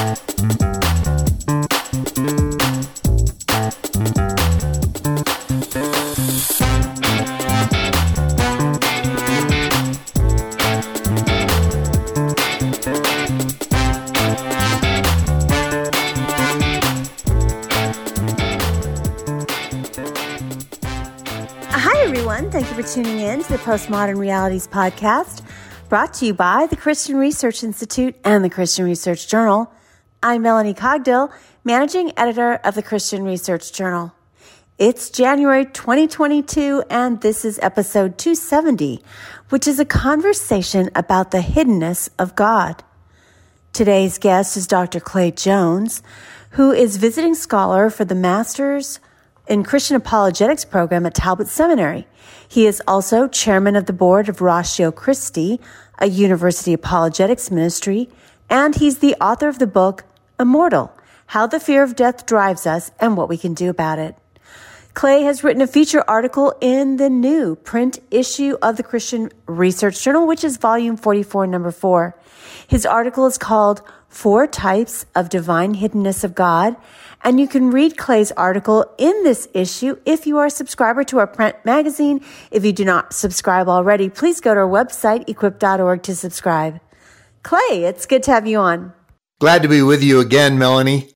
Thank you for tuning in to the Postmodern Realities podcast, brought to you by the Christian Research Institute and the Christian Research Journal. I'm Melanie Cogdill, Managing Editor of the Christian Research Journal. It's January 2022, and this is episode 270, which is a conversation about the hiddenness of God. Today's guest is Dr. Clay Jones, who is visiting scholar for the Master's in Christian Apologetics program at Talbot Seminary. He is also chairman of the board of Ratio Christi, a university apologetics ministry, and he's the author of the book, Immortal: How the Fear of Death Drives Us and What We Can Do About It. Clay has written a feature article in the new print issue of the Christian Research Journal, which is volume 44, number 4. His article is called 4 Types of Divine Hiddenness of God, and you can read Clay's article in this issue if you are a subscriber to our print magazine. If you do not subscribe already, please go to our website, equip.org, to subscribe. Clay, it's good to have you on. Glad to be with you again, Melanie.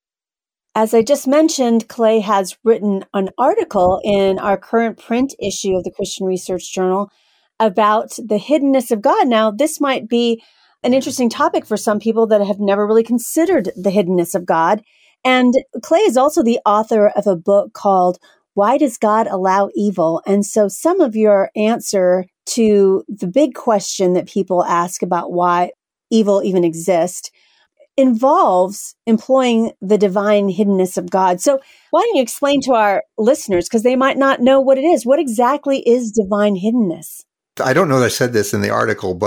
As I just mentioned, Clay has written an article in our current print issue of the Christian Research Journal about the hiddenness of God. Now, this might be an interesting topic for some people that have never really considered the hiddenness of God. And Clay is also the author of a book called Why Does God Allow Evil? And so some of your answer to the big question that people ask about why evil even exists involves employing the divine hiddenness of God. So why don't you explain to our listeners, because they might not know what it is. What exactly is divine hiddenness? I don't know that I said this in the article,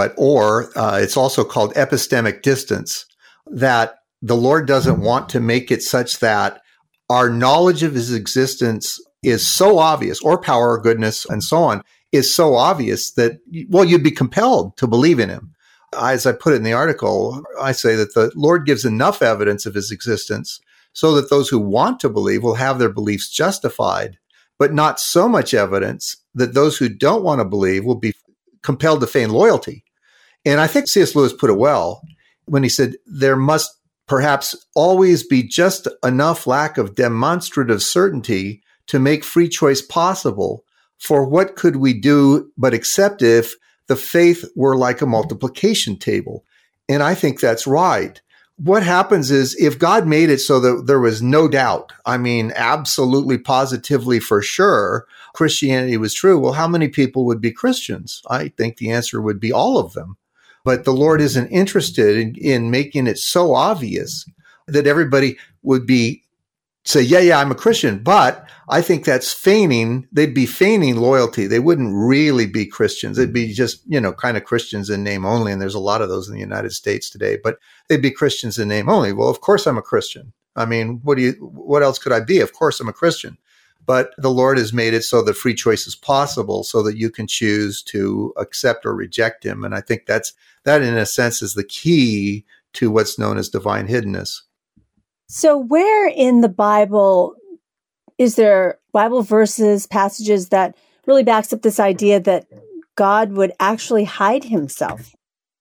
it's also called epistemic distance, that the Lord doesn't want to make it such that our knowledge of his existence is so obvious, or power or goodness and so on, is so obvious that, well, you'd be compelled to believe in him. As I put it in the article, I say that the Lord gives enough evidence of his existence so that those who want to believe will have their beliefs justified, but not so much evidence that those who don't want to believe will be compelled to feign loyalty. And I think C.S. Lewis put it well when he said there must perhaps always be just enough lack of demonstrative certainty to make free choice possible. For what could we do but accept if the faith were like a multiplication table? And I think that's right. What happens is, if God made it so that there was no doubt, I mean, absolutely, positively, for sure, Christianity was true, well, how many people would be Christians? I think the answer would be all of them. But the Lord isn't interested in making it so obvious that everybody would say, yeah, I'm a Christian. But I think that's feigning. They'd be feigning loyalty. They wouldn't really be Christians. They'd be just, kind of Christians in name only. And there's a lot of those in the United States today, but they'd be Christians in name only. Well, of course I'm a Christian. I mean, what else could I be? Of course I'm a Christian. But the Lord has made it so that free choice is possible, so that you can choose to accept or reject him. And I think that in a sense is the key to what's known as divine hiddenness. So where in the Bible is there Bible verses, passages that really backs up this idea that God would actually hide himself?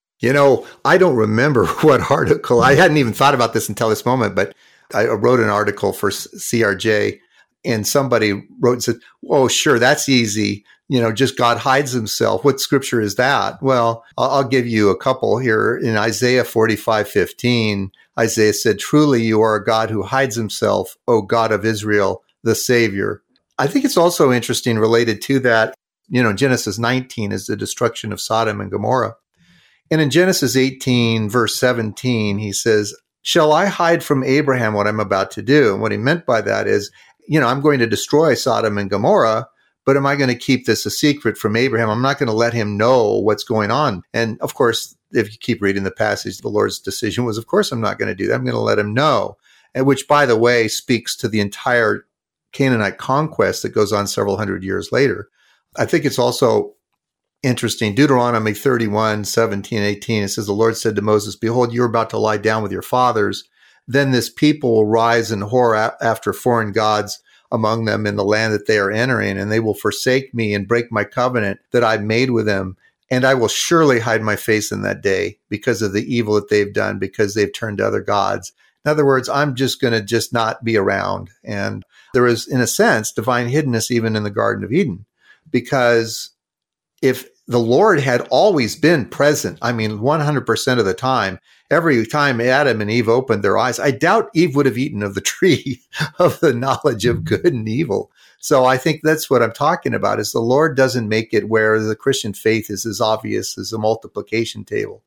I don't remember what article. I hadn't even thought about this until this moment, but I wrote an article for CRJ, and somebody wrote and said, oh, sure, that's easy. Just God hides himself. What scripture is that? Well, I'll give you a couple here. In Isaiah 45:15, Isaiah said, truly you are a God who hides himself, O God of Israel, the Savior. I think it's also interesting related to that, Genesis 19 is the destruction of Sodom and Gomorrah. And in Genesis 18, verse 17, he says, shall I hide from Abraham what I'm about to do? And what he meant by that is, I'm going to destroy Sodom and Gomorrah, but am I going to keep this a secret from Abraham? I'm not going to let him know what's going on. And of course, if you keep reading the passage, the Lord's decision was, of course, I'm not going to do that. I'm going to let him know. And which, by the way, speaks to the entire Canaanite conquest that goes on several hundred years later. I think it's also interesting. Deuteronomy 31:17-18, it says, the Lord said to Moses, behold, you're about to lie down with your fathers, then this people will rise and whore after foreign gods among them in the land that they are entering, and they will forsake me and break my covenant that I made with them. And I will surely hide my face in that day because of the evil that they've done, because they've turned to other gods. In other words, I'm just going to just not be around. And there is, in a sense, divine hiddenness even in the Garden of Eden, because if the Lord had always been present, 100% of the time, every time Adam and Eve opened their eyes, I doubt Eve would have eaten of the tree of the knowledge of good and evil. So I think that's what I'm talking about, is the Lord doesn't make it where the Christian faith is as obvious as a multiplication table.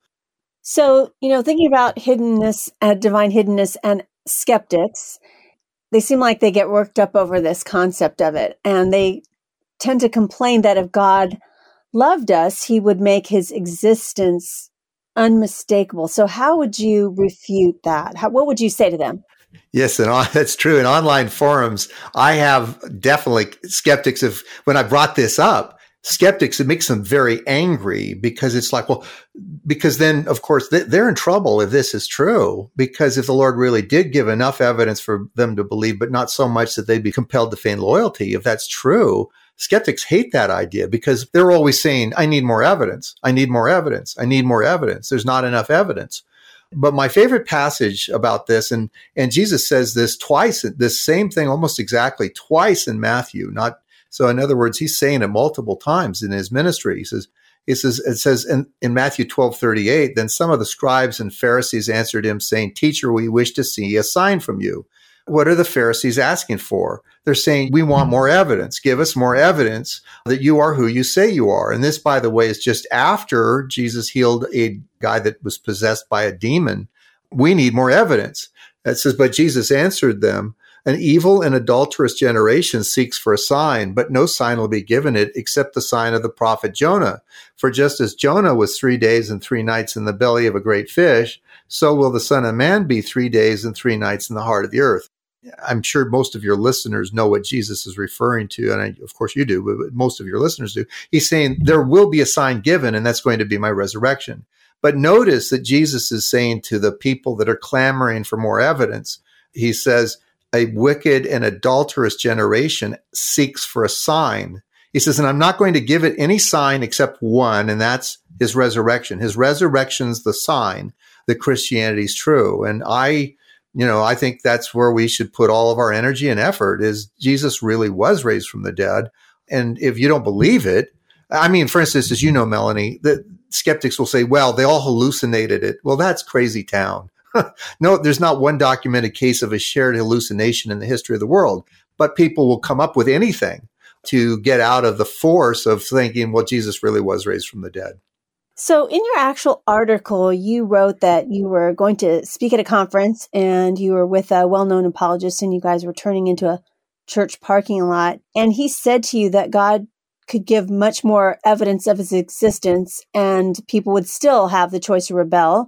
So, thinking about hiddenness, divine hiddenness and skeptics, they seem like they get worked up over this concept of it. And they tend to complain that if God loved us, he would make his existence unmistakable. So how would you refute that? What would you say to them? Yes, and that's true. In online forums, I have definitely skeptics when I brought this up, skeptics, it makes them very angry, because it's like, because then, of course, they're in trouble if this is true, because if the Lord really did give enough evidence for them to believe, but not so much that they'd be compelled to feign loyalty, if that's true, skeptics hate that idea, because they're always saying, I need more evidence. I need more evidence. I need more evidence. There's not enough evidence. But my favorite passage about this, and Jesus says this twice, this same thing almost exactly twice in Matthew. So in other words, he's saying it multiple times in his ministry. It says in Matthew 12:38, then some of the scribes and Pharisees answered him, saying, Teacher, we wish to see a sign from you. What are the Pharisees asking for? They're saying, we want more evidence. Give us more evidence that you are who you say you are. And this, by the way, is just after Jesus healed a guy that was possessed by a demon. We need more evidence. It says, but Jesus answered them, an evil and adulterous generation seeks for a sign, but no sign will be given it except the sign of the prophet Jonah. For just as Jonah was 3 days and 3 nights in the belly of a great fish, so will the Son of Man be 3 days and 3 nights in the heart of the earth. I'm sure most of your listeners know what Jesus is referring to, and of course you do, but most of your listeners do. He's saying there will be a sign given, and that's going to be my resurrection. But notice that Jesus is saying to the people that are clamoring for more evidence, he says, a wicked and adulterous generation seeks for a sign. He says, and I'm not going to give it any sign except one, and that's his resurrection. His resurrection's the sign that Christianity's true. And I think that's where we should put all of our energy and effort, is Jesus really was raised from the dead. And if you don't believe it, for instance, as you know, Melanie, the skeptics will say, well, they all hallucinated it. Well, that's crazy town. No, there's not one documented case of a shared hallucination in the history of the world, but people will come up with anything to get out of the force of thinking, well, Jesus really was raised from the dead. So in your actual article, you wrote that you were going to speak at a conference and you were with a well-known apologist and you guys were turning into a church parking lot. And he said to you that God could give much more evidence of his existence and people would still have the choice to rebel.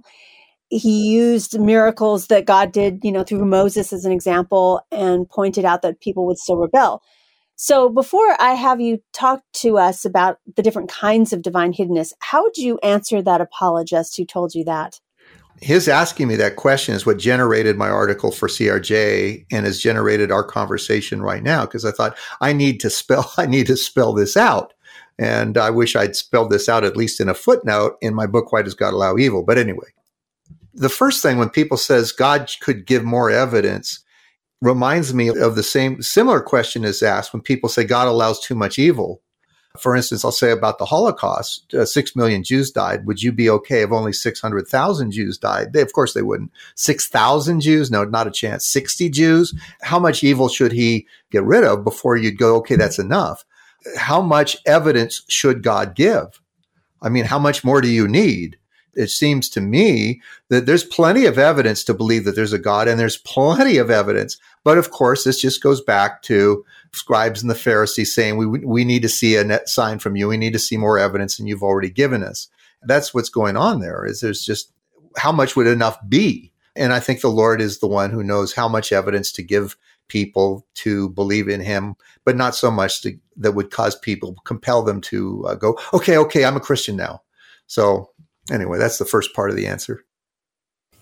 He used miracles that God did, through Moses as an example, and pointed out that people would still rebel. So before I have you talk to us about the different kinds of divine hiddenness, how would you answer that apologist who told you that? His asking me that question is what generated my article for CRJ and has generated our conversation right now, because I thought I need to spell this out. And I wish I'd spelled this out at least in a footnote in my book, Why Does God Allow Evil? But anyway, the first thing when people says God could give more evidence reminds me of the similar question is asked when people say God allows too much evil. For instance, I'll say about the Holocaust, 6 million Jews died. Would you be okay if only 600,000 Jews died? Of course they wouldn't. 6,000 Jews? No, not a chance. 60 Jews? How much evil should he get rid of before you'd go, okay, that's enough? How much evidence should God give? How much more do you need? It seems to me that there's plenty of evidence to believe that there's a God, and there's plenty of evidence. But of course, this just goes back to scribes and the Pharisees saying, we need to see a net sign from you. We need to see more evidence than you've already given us. That's what's going on there, is there's just how much would enough be? And I think the Lord is the one who knows how much evidence to give people to believe in him, but not so much that would cause people, compel them to go, okay, I'm a Christian now. So anyway, that's the first part of the answer.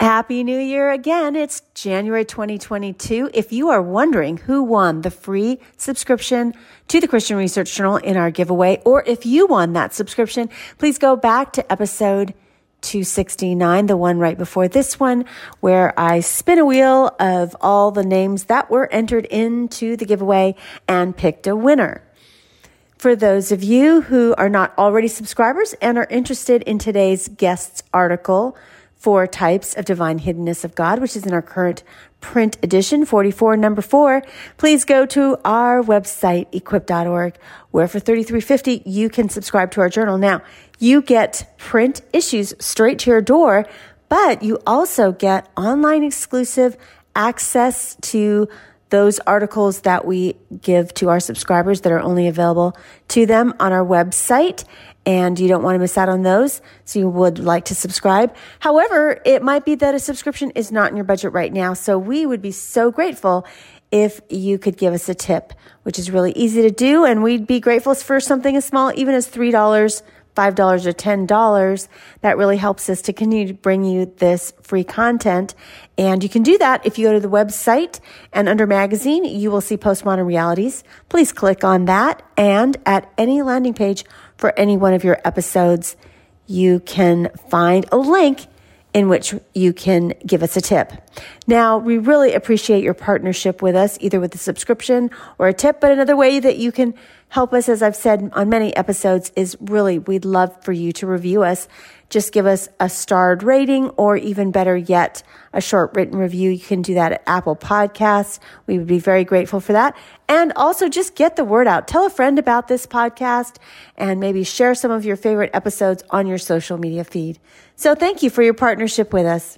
Happy New Year again. It's January 2022. If you are wondering who won the free subscription to the Christian Research Journal in our giveaway, or if you won that subscription, please go back to episode 269, the one right before this one, where I spin a wheel of all the names that were entered into the giveaway and picked a winner. For those of you who are not already subscribers and are interested in today's guest's article, 4 Types of Divine Hiddenness of God, which is in our current print edition, 44, number 4, please go to our website, equip.org, where for $33.50 you can subscribe to our journal. Now, you get print issues straight to your door, but you also get online exclusive access to those articles that we give to our subscribers that are only available to them on our website. And you don't want to miss out on those, so you would like to subscribe. However, it might be that a subscription is not in your budget right now, so we would be so grateful if you could give us a tip, which is really easy to do, and we'd be grateful for something as small even as $3, $5, or $10. That really helps us to continue to bring you this free content. And you can do that if you go to the website, and under magazine, you will see Postmodern Realities. Please click on that, and at any landing page for any one of your episodes, you can find a link in which you can give us a tip. Now, we really appreciate your partnership with us, either with a subscription or a tip, but another way that you can help us, as I've said on many episodes, is really, we'd love for you to review us. Just give us a starred rating, or even better yet, a short written review. You can do that at Apple Podcasts. We would be very grateful for that. And also just get the word out. Tell a friend about this podcast and maybe share some of your favorite episodes on your social media feed. So thank you for your partnership with us.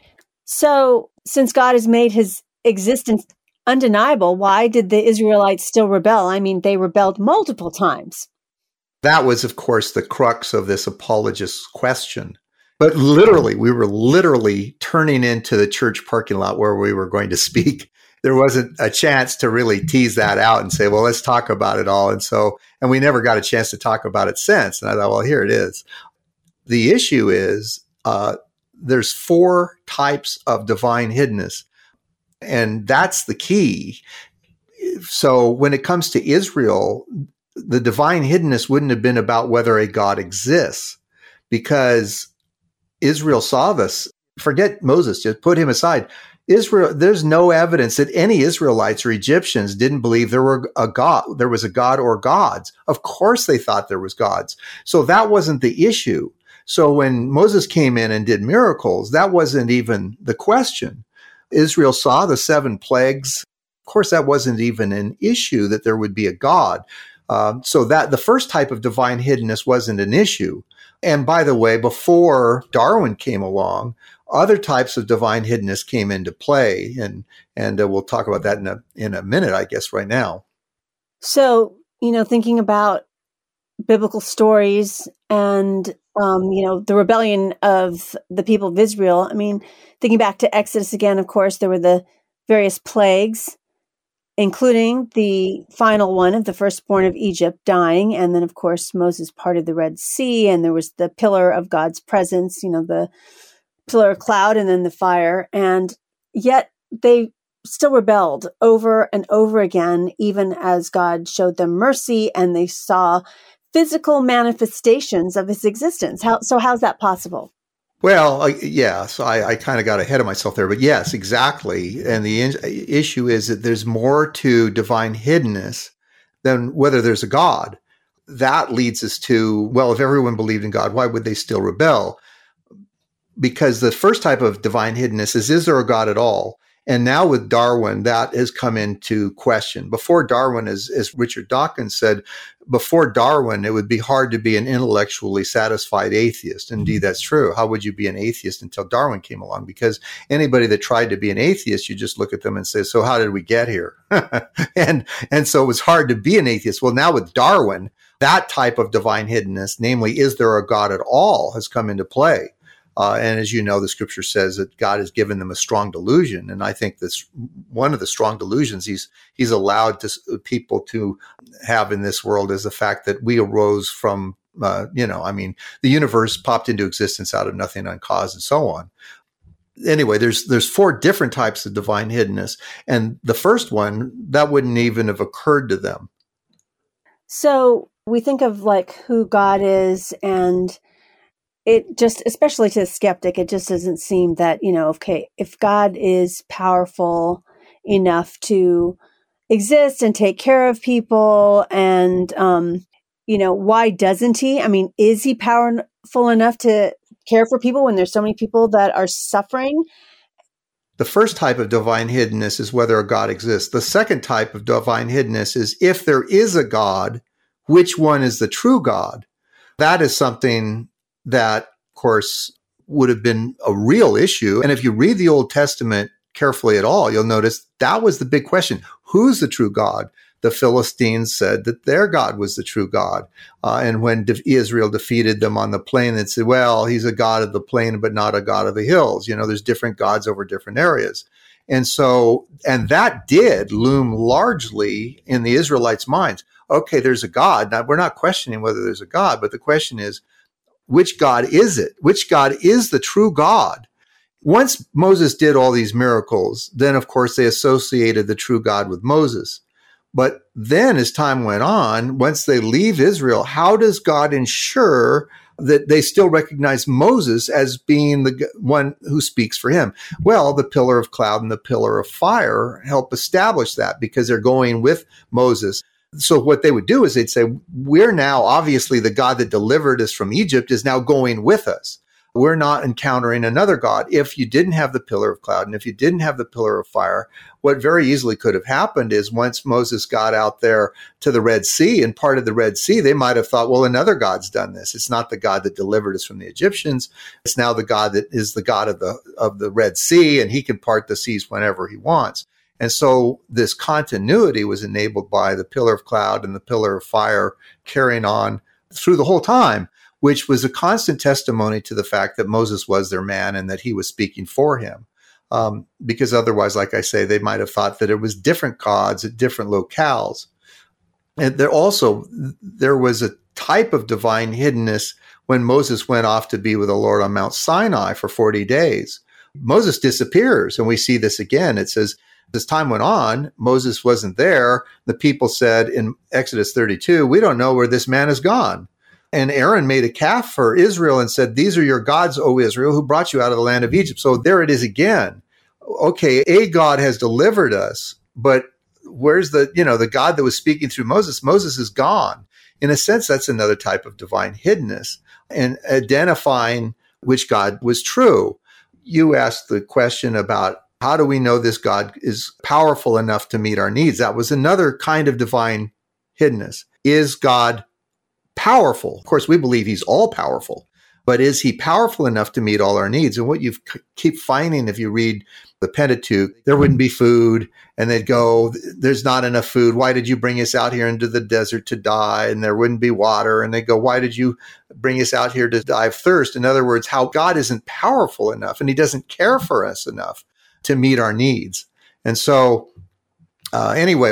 So since God has made his existence undeniable, why did the Israelites still rebel? I mean, they rebelled multiple times. That was, of course, the crux of this apologist question. But literally, we were literally turning into the church parking lot where we were going to speak. There wasn't a chance to really tease that out and say, well, let's talk about it all. And we never got a chance to talk about it since. And I thought, well, here it is. The issue is there's 4 types of divine hiddenness. And that's the key. So when it comes to Israel, the divine hiddenness wouldn't have been about whether a God exists, because Israel saw this. Forget Moses, just put him aside. Israel, there's no evidence that any Israelites or Egyptians didn't believe there was a God or gods. Of course they thought there was gods. So that wasn't the issue. So when Moses came in and did miracles, that wasn't even the question. Israel saw the 7 plagues. Of course, that wasn't even an issue that there would be a God. So that the first type of divine hiddenness wasn't an issue. And by the way, before Darwin came along, other types of divine hiddenness came into play. And we'll talk about that in a minute, I guess, right now. So, thinking about biblical stories and, the rebellion of the people of Israel, I mean, thinking back to Exodus again, of course, there were the various plagues, including the final one of the firstborn of Egypt dying. And then, of course, Moses parted the Red Sea, and there was the pillar of God's presence, the pillar of cloud and then the fire. And yet they still rebelled over and over again, even as God showed them mercy and they saw physical manifestations of his existence. How's that possible? Well, yeah, so I kind of got ahead of myself there, but yes, exactly. And the issue is that there's more to divine hiddenness than whether there's a God. That leads us to, well, if everyone believed in God, why would they still rebel? Because the first type of divine hiddenness is there a God at all? And now with Darwin, that has come into question. Before Darwin, as Richard Dawkins said, before Darwin, it would be hard to be an intellectually satisfied atheist. Indeed, that's true. How would you be an atheist until Darwin came along? Because anybody that tried to be an atheist, you just look at them and say, so how did we get here? and so it was hard to be an atheist. Well, now with Darwin, that type of divine hiddenness, namely, is there a God at all, has come into play. And as you know, the scripture says that God has given them a strong delusion. And I think that's one of the strong delusions he's allowed people to have in this world is the fact that we arose from, the universe popped into existence out of nothing uncause and so on. anyway, there's four different types of divine hiddenness. And the first one, that wouldn't even have occurred to them. So we think of like who God is, and it just, especially to the skeptic, it just doesn't seem that, okay, if God is powerful enough to exist and take care of people, and, why doesn't he? I mean, is he powerful enough to care for people when there's so many people that are suffering? The first type of divine hiddenness is whether a God exists. The second type of divine hiddenness is if there is a God, which one is the true God? That is something that, of course, would have been a real issue. And if you read the Old Testament carefully at all, you'll notice that was the big question. Who's the true God? The Philistines said that their God was the true God. And when Israel defeated them on the plain, they said, well, he's a God of the plain, but not a God of the hills. There's different gods over different areas. And that did loom largely in the Israelites' minds. Okay, there's a God. Now, we're not questioning whether there's a God, but the question is, which God is it? Which God is the true God? Once Moses did all these miracles, then, of course, they associated the true God with Moses. But then as time went on, once they leave Israel, how does God ensure that they still recognize Moses as being the one who speaks for him? Well, the pillar of cloud and the pillar of fire help establish that because they're going with Moses. So what they would do is they'd say, we're now, obviously, the God that delivered us from Egypt is now going with us. We're not encountering another God. If you didn't have the pillar of cloud and if you didn't have the pillar of fire, what very easily could have happened is once Moses got out there to the Red Sea and part of the Red Sea, they might have thought, well, another God's done this. It's not the God that delivered us from the Egyptians. It's now the God that is the God of the Red Sea, and he can part the seas whenever he wants. And so this continuity was enabled by the pillar of cloud and the pillar of fire carrying on through the whole time, which was a constant testimony to the fact that Moses was their man and that he was speaking for him. Because otherwise, like I say, they might have thought that it was different gods at different locales. And there was a type of divine hiddenness when Moses went off to be with the Lord on Mount Sinai for 40 days. Moses disappears, and we see this again. It says, as time went on, Moses wasn't there. The people said in Exodus 32, we don't know where this man has gone. And Aaron made a calf for Israel and said, these are your gods, O Israel, who brought you out of the land of Egypt. So there it is again. Okay, a God has delivered us, but where's the God that was speaking through Moses? Moses is gone. In a sense, that's another type of divine hiddenness and identifying which God was true. You asked the question about how do we know this God is powerful enough to meet our needs? That was another kind of divine hiddenness. Is God powerful? Of course, we believe he's all powerful, but is he powerful enough to meet all our needs? And what you keep finding if you read the Pentateuch, there wouldn't be food, and they'd go, there's not enough food. Why did you bring us out here into the desert to die? And there wouldn't be water. And they go, why did you bring us out here to die of thirst? In other words, how God isn't powerful enough and he doesn't care for us enough to meet our needs. And so anyway,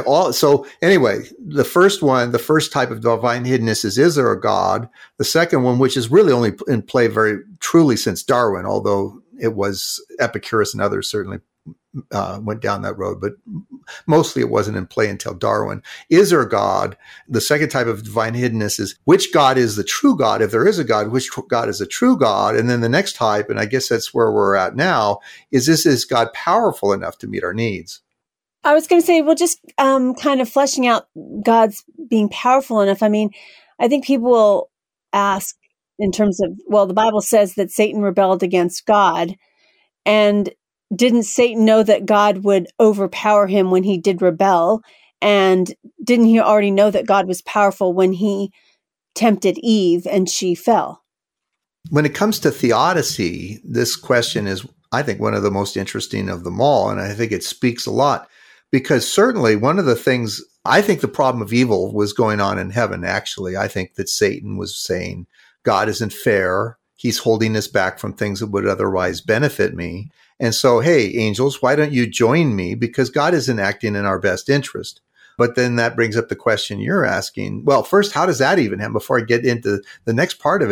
the first type of divine hiddenness is there a God? The second one, which is really only in play very truly since Darwin, although it was Epicurus and others certainly went down that road, but mostly it wasn't in play until Darwin. Is there a God? The second type of divine hiddenness is which God is the true God? If there is a God, which God is a true God? And then the next type, and I guess that's where we're at now, is God powerful enough to meet our needs? I was going to say, well, just kind of fleshing out God's being powerful enough. I mean, I think people will ask in terms of, well, the Bible says that Satan rebelled against God. And didn't Satan know that God would overpower him when he did rebel? And didn't he already know that God was powerful when he tempted Eve and she fell? When it comes to theodicy, this question is, I think, one of the most interesting of them all. And I think it speaks a lot. Because certainly one of the things, I think the problem of evil was going on in heaven, actually. I think that Satan was saying, God isn't fair. He's holding us back from things that would otherwise benefit me. And so, hey, angels, why don't you join me? Because God isn't acting in our best interest. But then that brings up the question you're asking. Well, first, how does that even happen? Before I get into the next part of it,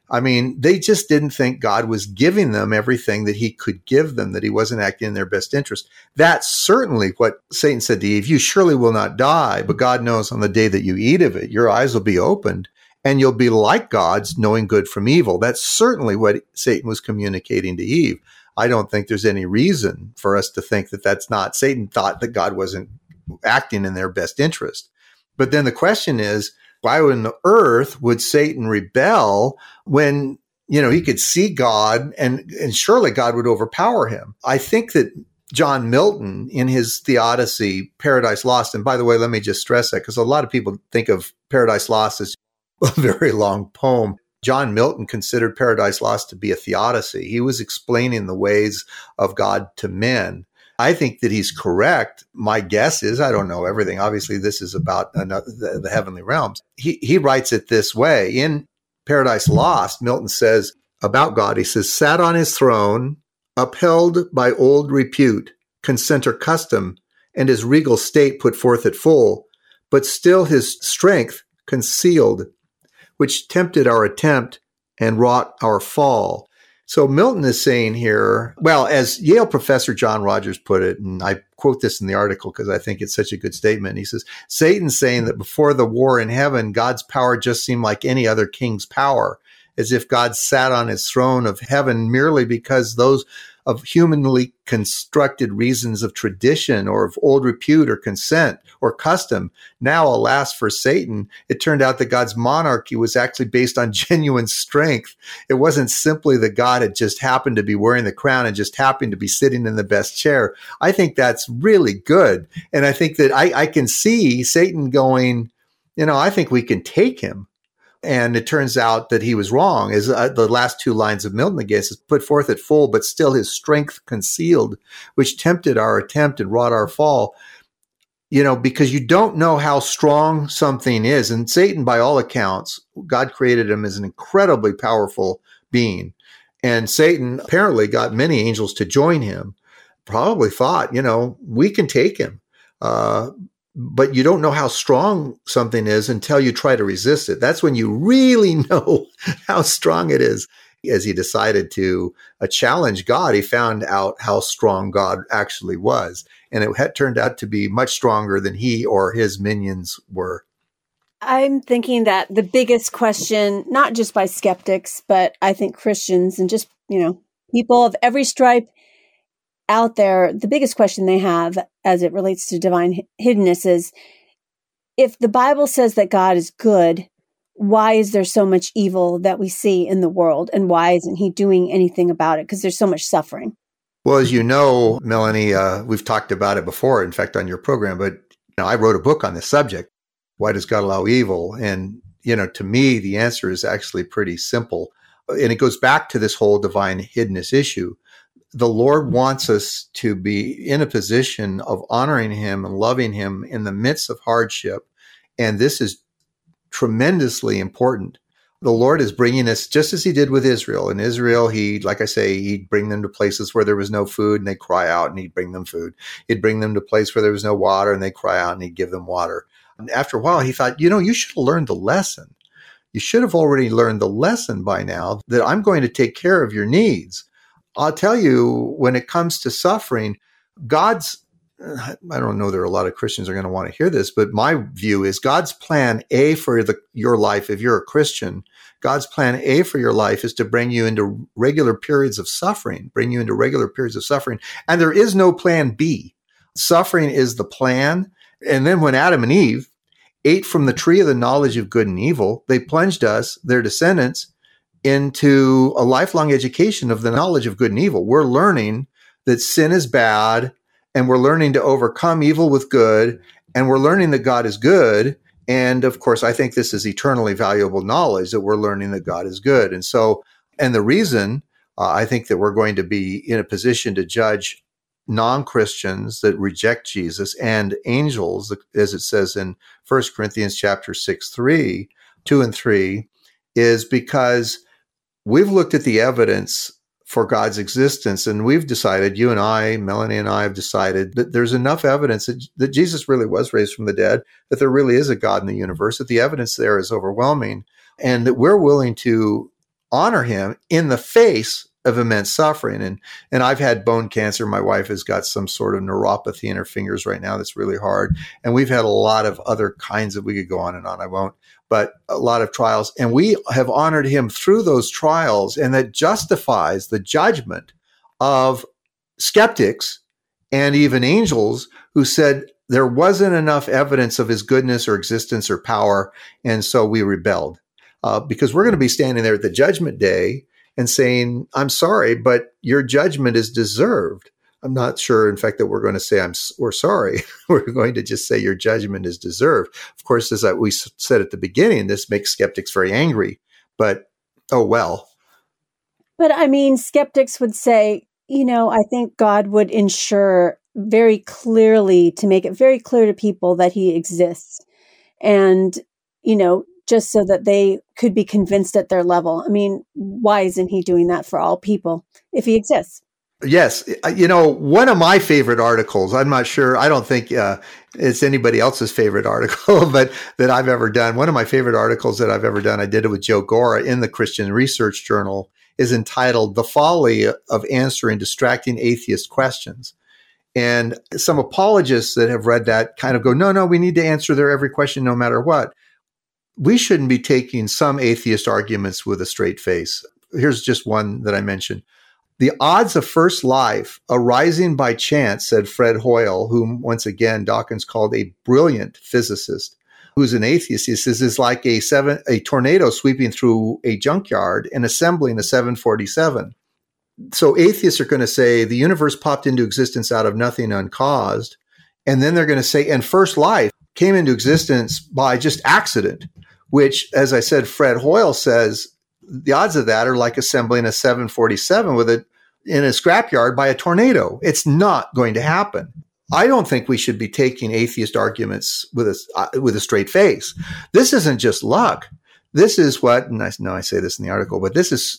I mean, they just didn't think God was giving them everything that he could give them, that he wasn't acting in their best interest. That's certainly what Satan said to Eve. You surely will not die, but God knows on the day that you eat of it, your eyes will be opened and you'll be like gods, knowing good from evil. That's certainly what Satan was communicating to Eve. I don't think there's any reason for us to think that that's not. Satan thought that God wasn't acting in their best interest. But then the question is, why on earth would Satan rebel when, he could see God and surely God would overpower him? I think that John Milton, in his Theodicy, Paradise Lost, and by the way, let me just stress that because a lot of people think of Paradise Lost as a very long poem. John Milton considered Paradise Lost to be a theodicy. He was explaining the ways of God to men. I think that he's correct. My guess is, I don't know everything. Obviously, this is about the heavenly realms. He writes it this way. In Paradise Lost, Milton says about God, he says, sat on his throne, upheld by old repute, consent or custom, and his regal state put forth at full, but still his strength concealed, which tempted our attempt and wrought our fall. So Milton is saying here, well, as Yale professor John Rogers put it, and I quote this in the article because I think it's such a good statement. He says, Satan's saying that before the war in heaven, God's power just seemed like any other king's power, as if God sat on his throne of heaven merely because those of humanly constructed reasons of tradition or of old repute or consent or custom. Now, alas for Satan, it turned out that God's monarchy was actually based on genuine strength. It wasn't simply that God had just happened to be wearing the crown and just happened to be sitting in the best chair. I think that's really good. And I think that I can see Satan going, I think we can take him. And it turns out that he was wrong. As the last two lines of Milton, I guess, is put forth at full, but still his strength concealed, which tempted our attempt and wrought our fall. Because you don't know how strong something is. And Satan, by all accounts, God created him as an incredibly powerful being. And Satan apparently got many angels to join him, probably thought, we can take him. But you don't know how strong something is until you try to resist it. That's when you really know how strong it is. As he decided to challenge God, he found out how strong God actually was. And it had turned out to be much stronger than he or his minions were. I'm thinking that the biggest question, not just by skeptics, but I think Christians and just, people of every stripe out there, the biggest question they have as it relates to divine hiddenness is, if the Bible says that God is good, why is there so much evil that we see in the world? And why isn't he doing anything about it? Because there's so much suffering. Well, as you know, Melanie, we've talked about it before, in fact, on your program, but I wrote a book on this subject. Why does God allow evil? And, to me, the answer is actually pretty simple. And it goes back to this whole divine hiddenness issue. The Lord wants us to be in a position of honoring him and loving him in the midst of hardship. And this is tremendously important. The Lord is bringing us, just as he did with Israel. In Israel, he'd bring them to places where there was no food and they'd cry out and he'd bring them food. He'd bring them to a place where there was no water and they'd cry out and he'd give them water. And after a while, he thought, you should have learned the lesson. You should have already learned the lesson by now that I'm going to take care of your needs. I'll tell you, when it comes to suffering, I don't know there are a lot of Christians are going to want to hear this, but my view is God's plan A for your life, if you're a Christian, God's plan A for your life is to bring you into regular periods of suffering, And there is no plan B. Suffering is the plan. And then when Adam and Eve ate from the tree of the knowledge of good and evil, they plunged us, their descendants, into a lifelong education of the knowledge of good and evil. We're learning that sin is bad, and we're learning to overcome evil with good, and we're learning that God is good. And of course, I think this is eternally valuable knowledge, that we're learning that God is good. And the reason I think that we're going to be in a position to judge non-Christians that reject Jesus and angels, as it says in 1 Corinthians chapter 6, 2 and 3, is because we've looked at the evidence for God's existence, and we've decided, you and I, Melanie and I have decided that there's enough evidence that Jesus really was raised from the dead, that there really is a God in the universe, that the evidence there is overwhelming, and that we're willing to honor him in the face of immense suffering. And I've had bone cancer. My wife has got some sort of neuropathy in her fingers right now that's really hard. And we've had a lot of other kinds we could go on and on. I won't, but a lot of trials. And we have honored him through those trials. And that justifies the judgment of skeptics and even angels who said there wasn't enough evidence of his goodness or existence or power. And so we rebelled because we're going to be standing there at the judgment day and saying, I'm sorry, but your judgment is deserved. I'm not sure, in fact, that we're going to say we're sorry. We're going to just say your judgment is deserved. Of course, as we said at the beginning, this makes skeptics very angry, but oh well. But I mean, skeptics would say, I think God would ensure very clearly to make it very clear to people that he exists. And, just so that they could be convinced at their level. I mean, why isn't he doing that for all people if he exists? Yes. One of my favorite articles, I'm not sure, I don't think it's anybody else's favorite article, but that I've ever done. One of my favorite articles that I've ever done, I did it with Joe Gora in the Christian Research Journal, is entitled The Folly of Answering Distracting Atheist Questions. And some apologists that have read that kind of go, no, we need to answer their every question no matter what. We shouldn't be taking some atheist arguments with a straight face. Here's just one that I mentioned. The odds of first life arising by chance, said Fred Hoyle, whom once again Dawkins called a brilliant physicist, who's an atheist. He says is like a tornado sweeping through a junkyard and assembling a 747. So atheists are going to say the universe popped into existence out of nothing uncaused. And then they're going to say, and first life came into existence by just accident, which, as I said, Fred Hoyle says the odds of that are like assembling a 747 in a scrapyard by a tornado. It's not going to happen. I don't think we should be taking atheist arguments with a straight face. This isn't just luck. This is what, and I know I say this in the article, but this is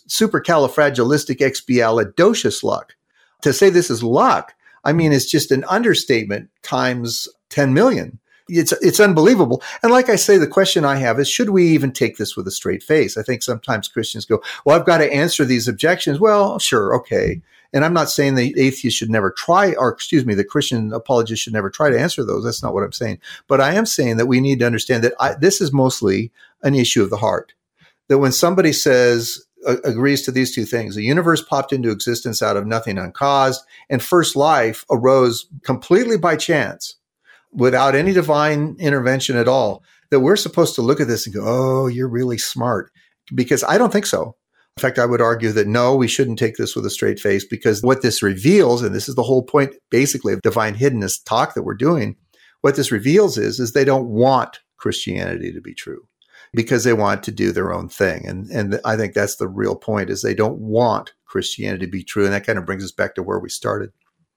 supercalifragilisticexpialidocious luck. To say this is luck, I mean, it's just an understatement times 10 million. It's unbelievable. And like I say, the question I have is, should we even take this with a straight face? I think sometimes Christians go, well, I've got to answer these objections. Well, sure. Okay. And I'm not saying the atheist should never try, the Christian apologist should never try to answer those. That's not what I'm saying. But I am saying that we need to understand that this is mostly an issue of the heart. That when somebody says, agrees to these two things, the universe popped into existence out of nothing uncaused, and first life arose completely by chance, without any divine intervention at all, that we're supposed to look at this and go, oh, you're really smart. Because I don't think so. In fact, I would argue that no, we shouldn't take this with a straight face, because what this reveals, and this is the whole point basically of divine hiddenness talk that we're doing, what this reveals is they don't want Christianity to be true because they want to do their own thing. And I think that's the real point, is they don't want Christianity to be true. And that kind of brings us back to where we started.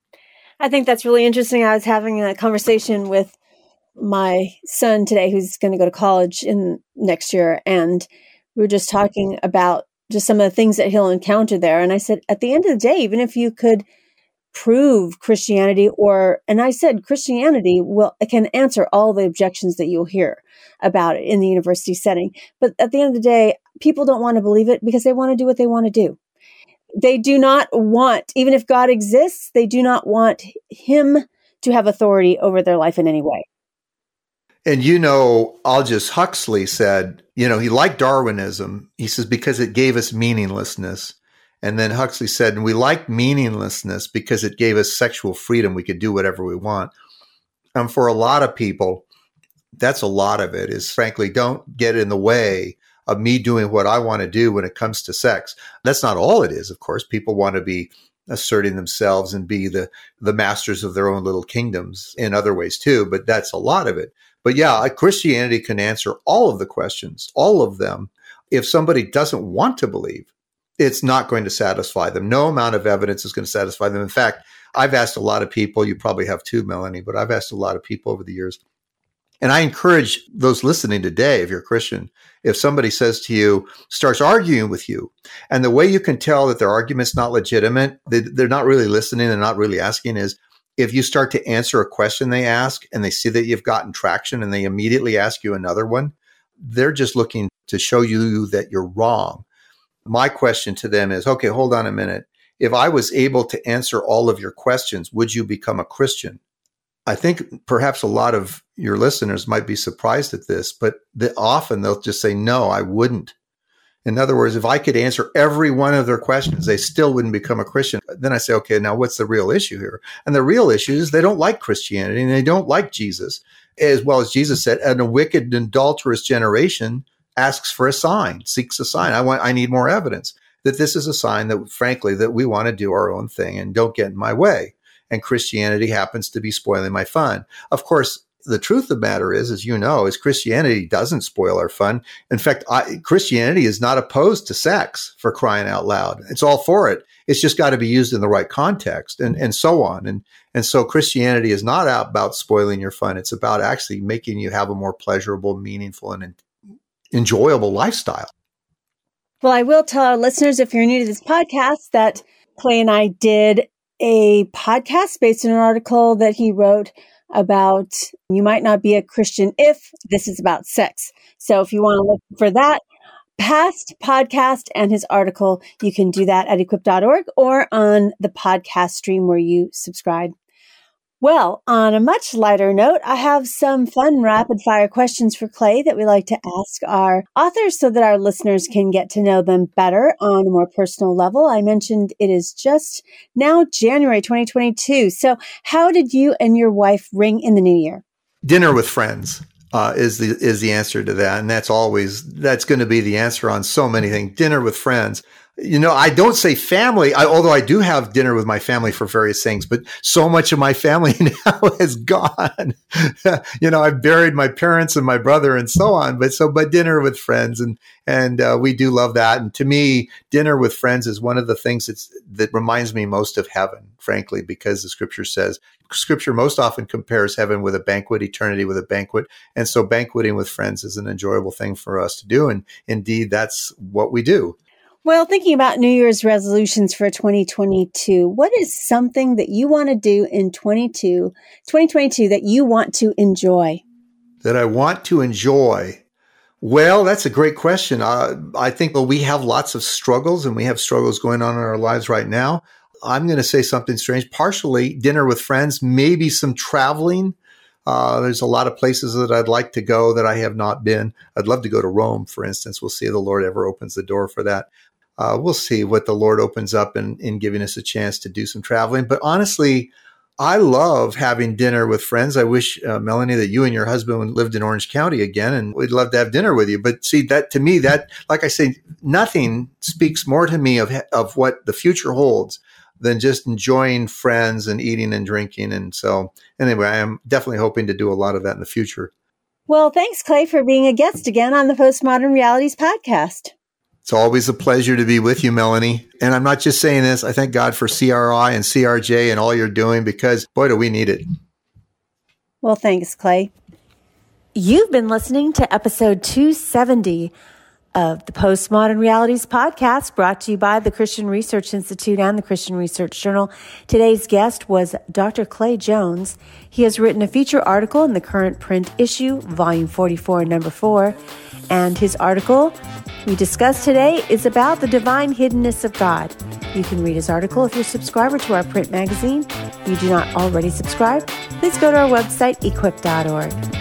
I think that's really interesting. I was having a conversation with my son today, who's going to go to college next year. And we were just talking about just some of the things that he'll encounter there. And I said, at the end of the day, even if you could prove Christianity, and I said, Christianity can answer all the objections that you'll hear about it in the university setting. But at the end of the day, people don't want to believe it because they want to do what they want to do. They do not want, even if God exists, they do not want him to have authority over their life in any way. And Aldous Huxley said, he liked Darwinism. He says, because it gave us meaninglessness. And then Huxley said, and we like meaninglessness because it gave us sexual freedom. We could do whatever we want. And for a lot of people, that's a lot of it, is frankly, don't get in the way of me doing what I want to do when it comes to sex. That's not all it is, of course. People want to be asserting themselves and be the masters of their own little kingdoms in other ways too, but that's a lot of it. But yeah, Christianity can answer all of the questions, all of them. If somebody doesn't want to believe, it's not going to satisfy them. No amount of evidence is going to satisfy them. In fact, I've asked a lot of people, you probably have too, Melanie, but I've asked a lot of people over the years. And I encourage those listening today, if you're a Christian, if somebody says to you, starts arguing with you, and the way you can tell that their argument's not legitimate, they're not really listening, they're not really asking, is if you start to answer a question they ask and they see that you've gotten traction and they immediately ask you another one, they're just looking to show you that you're wrong. My question to them is, okay, hold on a minute. If I was able to answer all of your questions, would you become a Christian? I think perhaps a lot of your listeners might be surprised at this, but often they'll just say, no, I wouldn't. In other words, if I could answer every one of their questions, they still wouldn't become a Christian. Then I say, okay, now what's the real issue here? And the real issue is they don't like Christianity and they don't like Jesus. As well as Jesus said, and a wicked and adulterous generation asks for a sign, seeks a sign. I need more evidence that this is a sign that, frankly, that we want to do our own thing and don't get in my way. And Christianity happens to be spoiling my fun. Of course, the truth of the matter is, as you know, is Christianity doesn't spoil our fun. In fact, Christianity is not opposed to sex, for crying out loud. It's all for it. It's just got to be used in the right context and so on. And so Christianity is not about spoiling your fun. It's about actually making you have a more pleasurable, meaningful, and enjoyable lifestyle. Well, I will tell our listeners, if you're new to this podcast, that Clay and I did a podcast based on an article that he wrote about you might not be a Christian if this is about sex. So if you want to look for that past podcast and his article, you can do that at equip.org or on the podcast stream where you subscribe. Well, on a much lighter note, I have some fun rapid fire questions for Clay that we like to ask our authors so that our listeners can get to know them better on a more personal level. I mentioned it is just now January 2022. So how did you and your wife ring in the new year? Dinner with friends is the answer to that. And that's going to be the answer on so many things. Dinner with friends. You know, I don't say family, although I do have dinner with my family for various things, but so much of my family now is gone. You know, I've buried my parents and my brother and so on, but dinner with friends and we do love that. And to me, dinner with friends is one of the things that reminds me most of heaven, frankly, because the scripture most often compares heaven with a banquet, eternity with a banquet. And so banqueting with friends is an enjoyable thing for us to do. And indeed, that's what we do. Well, thinking about New Year's resolutions for 2022, what is something that you want to do in 2022 that you want to enjoy? That I want to enjoy? Well, that's a great question. I think we have lots of struggles and we have struggles going on in our lives right now. I'm going to say something strange, partially dinner with friends, maybe some traveling. There's a lot of places that I'd like to go that I have not been. I'd love to go to Rome, for instance. We'll see if the Lord ever opens the door for that. We'll see what the Lord opens up in giving us a chance to do some traveling. But honestly, I love having dinner with friends. I wish, Melanie, that you and your husband lived in Orange County again, and we'd love to have dinner with you. But see, that to me, like I say, nothing speaks more to me of what the future holds than just enjoying friends and eating and drinking. And so anyway, I am definitely hoping to do a lot of that in the future. Well, thanks, Clay, for being a guest again on the Postmodern Realities podcast. It's always a pleasure to be with you, Melanie. And I'm not just saying this. I thank God for CRI and CRJ and all you're doing because, boy, do we need it. Well, thanks, Clay. You've been listening to episode 270 of the Postmodern Realities podcast, brought to you by the Christian Research Institute and the Christian Research Journal. Today's guest was Dr. Clay Jones. He has written a feature article in the current print issue, volume 44, number 4. And his article we discussed today is about the divine hiddenness of God. You can read his article if you're a subscriber to our print magazine. If you do not already subscribe, please go to our website, equip.org.